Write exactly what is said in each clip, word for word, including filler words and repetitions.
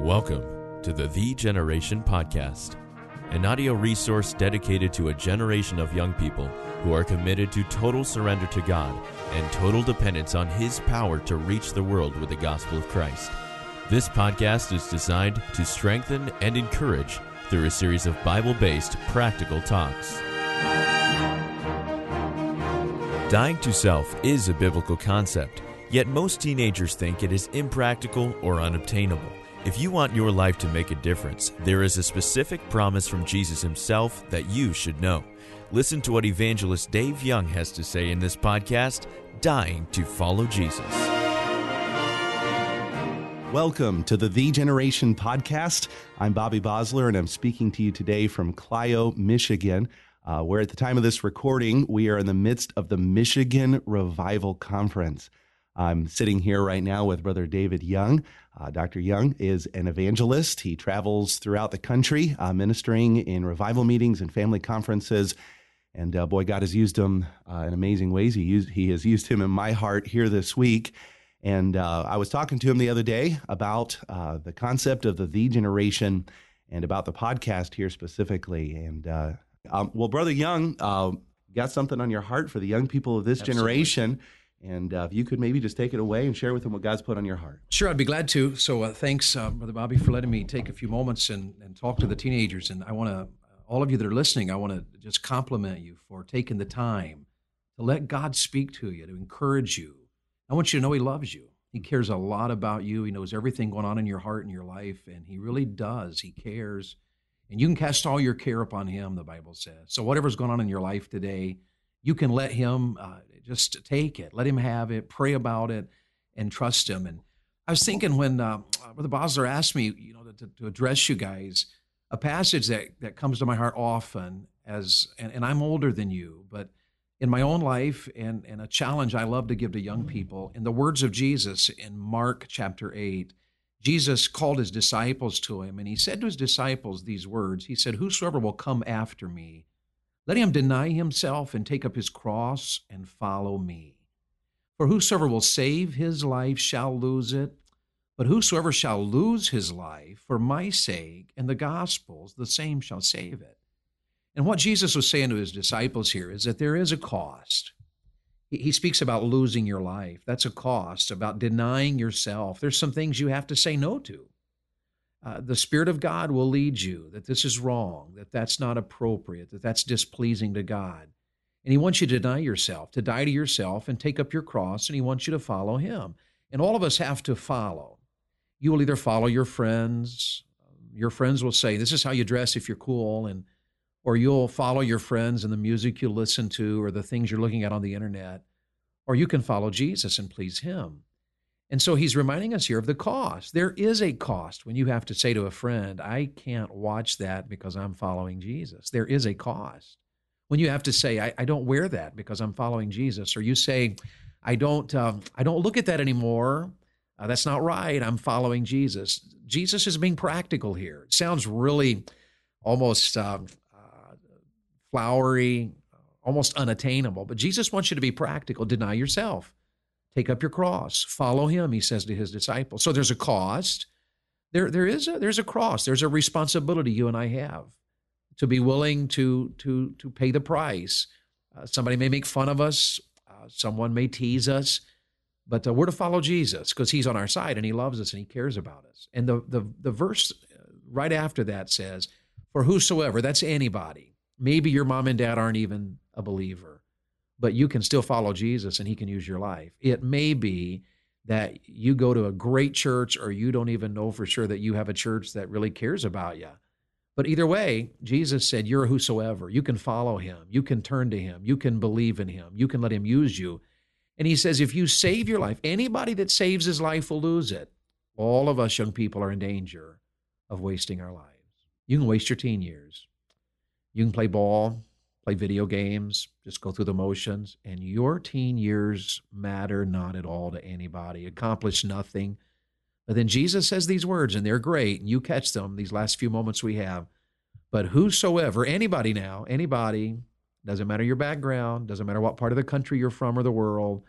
Welcome to the The Generation Podcast, an audio resource dedicated to a generation of young people who are committed to total surrender to God and total dependence on His power to reach the world with the gospel of Christ. This podcast is designed to strengthen and encourage through a series of Bible-based practical talks. Dying to self is a biblical concept, yet most teenagers think it is impractical or unobtainable. If you want your life to make a difference, there is a specific promise from Jesus Himself that you should know. Listen to what evangelist Dave Young has to say in this podcast, Dying to Follow Jesus. Welcome to the The Generation Podcast. I'm Bobby Bosler, and I'm speaking to you today from Clio, Michigan, uh, where at the time of this recording, we are in the midst of the Michigan Revival Conference. I'm sitting here right now with Brother David Young. Uh, Doctor Young is an evangelist. He travels throughout the country, uh, ministering in revival meetings and family conferences. And uh, boy, God has used him uh, in amazing ways. He used, he has used him in my heart here this week. And uh, I was talking to him the other day about uh, the concept of the The Generation and about the podcast here specifically. And uh, um, well, Brother Young, uh, got something on your heart for the young people of this Absolutely. generation. And uh, if you could maybe just take it away and share with them what God's put on your heart. Sure, I'd be glad to. So uh, thanks, uh, Brother Bobby, for letting me take a few moments and, and talk to the teenagers. And I want to, all of you that are listening, I want to just compliment you for taking the time to let God speak to you, to encourage you. I want you to know He loves you. He cares a lot about you. He knows everything going on in your heart and your life, and He really does. He cares. And you can cast all your care upon Him, the Bible says. So whatever's going on in your life today, you can let Him uh, just take it. Let Him have it. Pray about it and trust Him. And I was thinking when uh, Brother Bosler asked me, you know, to, to address you guys, a passage that, that comes to my heart often as, and, and I'm older than you, but in my own life and, and a challenge I love to give to young people, in the words of Jesus in Mark chapter eight, Jesus called His disciples to Him, and He said to His disciples these words. He said, "Whosoever will come after me, let him deny himself and take up his cross and follow me. For whosoever will save his life shall lose it, but whosoever shall lose his life for my sake and the gospel's, the same shall save it." And what Jesus was saying to His disciples here is that there is a cost. He speaks about losing your life. That's a cost, about denying yourself. There's some things you have to say no to. Uh, the Spirit of God will lead you that this is wrong, that that's not appropriate, that that's displeasing to God. And He wants you to deny yourself, to die to yourself and take up your cross, and He wants you to follow Him. And all of us have to follow. You will either follow your friends. Your friends will say, this is how you dress if you're cool, and or you'll follow your friends and the music you listen to or the things you're looking at on the internet, or you can follow Jesus and please Him. And so He's reminding us here of the cost. There is a cost when you have to say to a friend, I can't watch that because I'm following Jesus. There is a cost. When you have to say, I, I don't wear that because I'm following Jesus, or you say, I don't, um, I don't look at that anymore. Uh, that's not right. I'm following Jesus. Jesus is being practical here. It sounds really almost um, uh, flowery, almost unattainable, but Jesus wants you to be practical. Deny yourself. Take up your cross, follow Him, He says to His disciples. So there's a cost. There, there is a, there's a cross. There's a responsibility you and I have to be willing to, to, to pay the price. Uh, somebody may make fun of us. Uh, someone may tease us, but uh, we're to follow Jesus because He's on our side and He loves us and He cares about us. And the, the, the verse right after that says, for whosoever, that's anybody. Maybe your mom and dad aren't even a believer, but you can still follow Jesus and He can use your life. It may be that you go to a great church or you don't even know for sure that you have a church that really cares about you. But either way, Jesus said, you're whosoever. You can follow Him. You can turn to Him. You can believe in Him. You can let Him use you. And He says, if you save your life, anybody that saves his life will lose it. All of us young people are in danger of wasting our lives. You can waste your teen years. You can play ball, play video games, just go through the motions, and your teen years matter not at all to anybody, accomplish nothing. But then Jesus says these words, and they're great, and you catch them, these last few moments we have. But whosoever, anybody now, anybody, doesn't matter your background, doesn't matter what part of the country you're from or the world,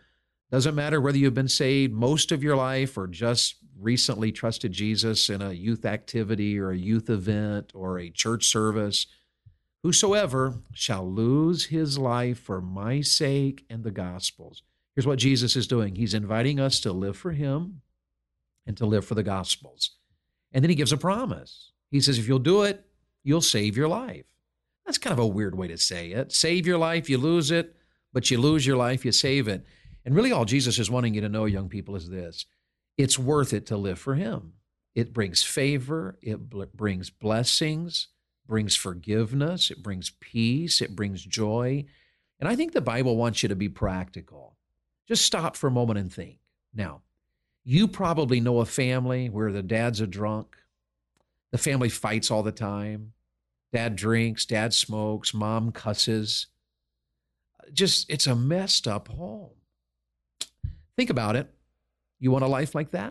Doesn't matter whether you've been saved most of your life or just recently trusted Jesus in a youth activity or a youth event or a church service. Whosoever shall lose his life for my sake and the gospel's. Here's what Jesus is doing. He's inviting us to live for him and to live for the gospels. And then he gives a promise. He says, if you'll do it, you'll save your life. That's kind of a weird way to say it. Save your life, you lose it, but you lose your life, you save it. And really all Jesus is wanting you to know, young people, is this. It's worth it to live for him. It brings favor. It bl- brings blessings, brings forgiveness. It brings peace. It brings joy. And I think the Bible wants you to be practical. Just stop for a moment and think. Now, you probably know a family where the dad's a drunk. The family fights all the time. Dad drinks, dad smokes, mom cusses. Just, it's a messed up home. Think about it. You want a life like that?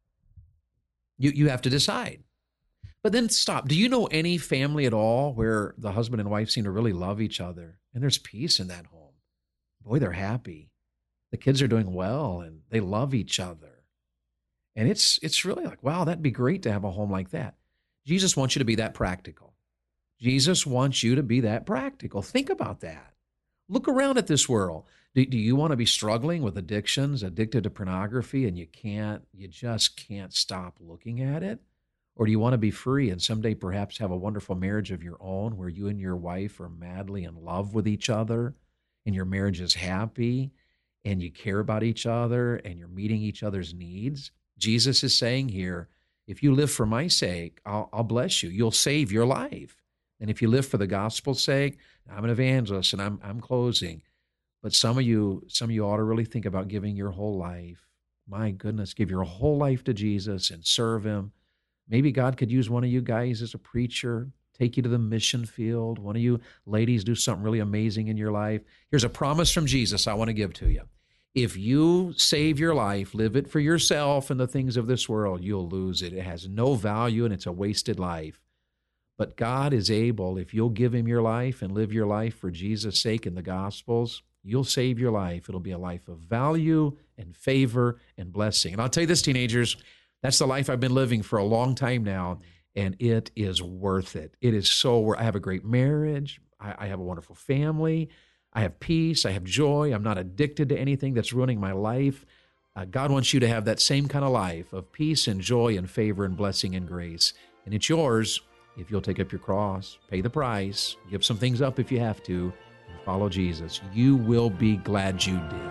You, you have to decide. But then stop. Do you know any family at all where the husband and wife seem to really love each other and there's peace in that home? Boy, they're happy. The kids are doing well and they love each other. And it's it's really like, wow, that'd be great to have a home like that. Jesus wants you to be that practical. Jesus wants you to be that practical. Think about that. Look around at this world. Do, do you want to be struggling with addictions, addicted to pornography, and you can't, you just can't stop looking at it? Or do you want to be free and someday perhaps have a wonderful marriage of your own where you and your wife are madly in love with each other and your marriage is happy and you care about each other and you're meeting each other's needs? Jesus is saying here, if you live for my sake, I'll, I'll bless you. You'll save your life. And if you live for the gospel's sake, I'm an evangelist and I'm I'm closing. But some of you, some of you ought to really think about giving your whole life. My goodness, give your whole life to Jesus and serve him. Maybe God could use one of you guys as a preacher, take you to the mission field. One of you ladies do something really amazing in your life. Here's a promise from Jesus I want to give to you. If you save your life, live it for yourself and the things of this world, you'll lose it. It has no value and it's a wasted life. But God is able, if you'll give him your life and live your life for Jesus' sake in the Gospels, you'll save your life. It'll be a life of value and favor and blessing. And I'll tell you this, teenagers, that's the life I've been living for a long time now, and it is worth it. It is so worth it. I have a great marriage. I, I have a wonderful family. I have peace. I have joy. I'm not addicted to anything that's ruining my life. Uh, God wants you to have that same kind of life of peace and joy and favor and blessing and grace. And it's yours if you'll take up your cross, pay the price, give some things up if you have to, and follow Jesus. You will be glad you did.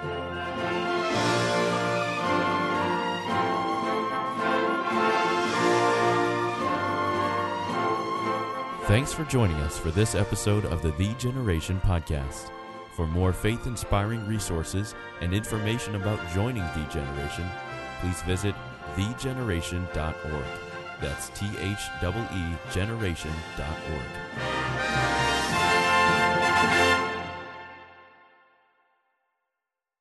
Thanks for joining us for this episode of the The Generation Podcast. For more faith-inspiring resources and information about joining The Generation, please visit the generation dot org. That's T H E E generation dot org.